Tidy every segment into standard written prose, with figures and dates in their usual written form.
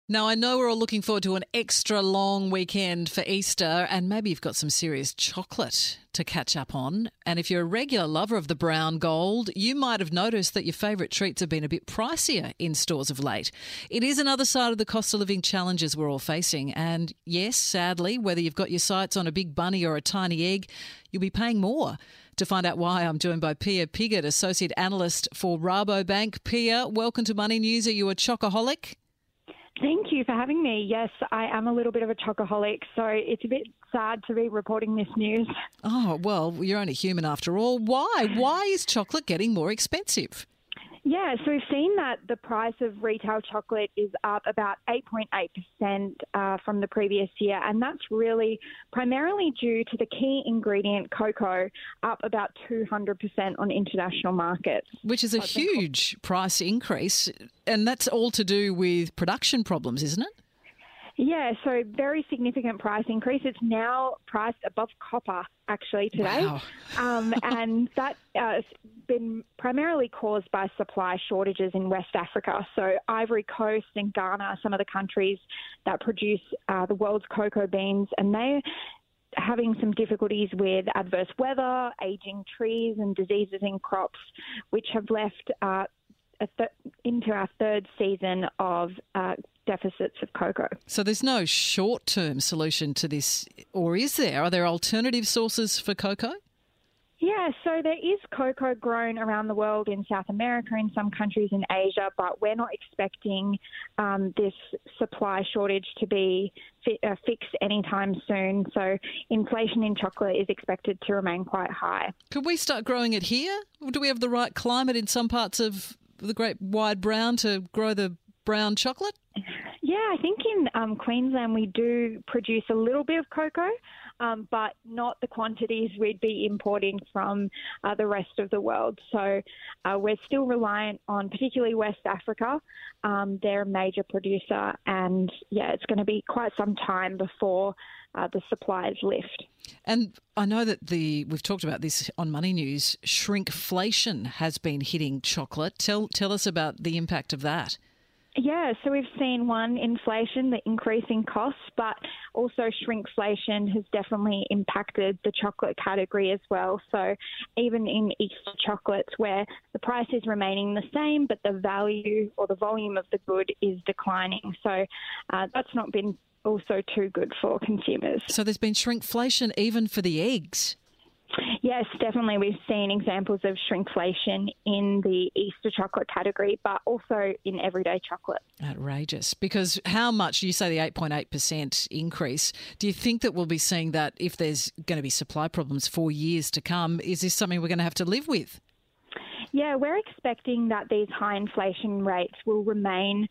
Now, I know we're all looking forward to an extra long weekend for Easter, and maybe you've got some serious chocolate to catch up on. And if you're a regular lover of the brown gold, you might have noticed that your favourite treats have been a bit pricier in stores of late. It is another side of the cost of living challenges we're all facing. And yes, sadly, whether you've got your sights on a big bunny or a tiny egg, you'll be paying more. To find out why, I'm joined by Pia Piggott, Associate Analyst for Rabobank. Pia, welcome to Money News. Are you a chocoholic? Thank you for having me. Yes, I am a little bit of a chocoholic, so it's a bit sad to be reporting this news. Oh, well, you're only human after all. Why? Why is chocolate getting more expensive? Yeah, so we've seen that the price of retail chocolate is up about 8.8% from the previous year, and that's really primarily due to the key ingredient cocoa, up about 200% on international markets. Which is a huge price increase, and that's all to do with production problems, isn't it? Yeah, so very significant price increase. It's now priced above copper, actually, today. Wow. And that's been primarily caused by supply shortages in West Africa. So Ivory Coast and Ghana are some of the countries that produce the world's cocoa beans, and they're having some difficulties with adverse weather, aging trees and diseases in crops, which have left into our third season of deficits of cocoa. So there's no short-term solution to this, or is there? Are there alternative sources for cocoa? Yeah, so there is cocoa grown around the world in South America, in some countries in Asia, but we're not expecting this supply shortage to be fixed anytime soon. So inflation in chocolate is expected to remain quite high. Could we start growing it here? Or do we have the right climate in some parts of the Great Wide Brown to grow the brown chocolate? Yeah, I think in Queensland we do produce a little bit of cocoa, but not the quantities we'd be importing from the rest of the world. So we're still reliant on particularly West Africa. They're a major producer, and yeah, it's going to be quite some time before the supplies lift. And I know that we've talked about this on Money News, shrinkflation has been hitting chocolate. Tell us about the impact of that. Yeah, so we've seen inflation, the increase in costs, but also shrinkflation has definitely impacted the chocolate category as well. So even in Easter chocolates, where the price is remaining the same, but the value or the volume of the good is declining. So that's not been also too good for consumers. So there's been shrinkflation even for the eggs? Yes, definitely. We've seen examples of shrinkflation in the Easter chocolate category, but also in everyday chocolate. Outrageous. Because how much, you say the 8.8% increase, do you think that we'll be seeing that if there's going to be supply problems for years to come? Is this something we're going to have to live with? Yeah, we're expecting that these high inflation rates will remain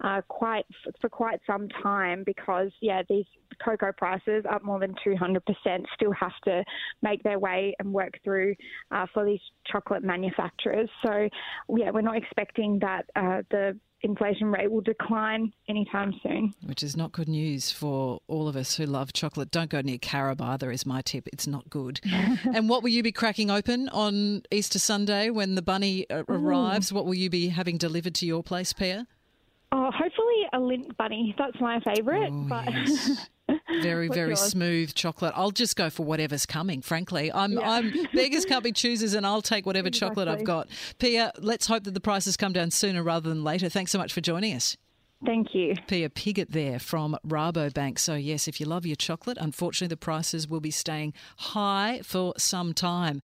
for quite some time because, these cocoa prices up more than 200% still have to make their way and work through for these chocolate manufacturers. So, yeah, we're not expecting that the inflation rate will decline anytime soon. Which is not good news for all of us who love chocolate. Don't go near carob either is my tip. It's not good. And what will you be cracking open on Easter Sunday when the bunny arrives? What will you be having delivered to your place, Pia? Oh, hopefully a Lindt bunny. That's my favourite. Oh, yes. Very, very yours? Smooth chocolate. I'll just go for whatever's coming, frankly. I'm beggars can't be choosers, and I'll take whatever chocolate I've got. Pia, let's hope that the prices come down sooner rather than later. Thanks so much for joining us. Thank you. Pia Piggott there from Rabobank. So, yes, if you love your chocolate, unfortunately the prices will be staying high for some time.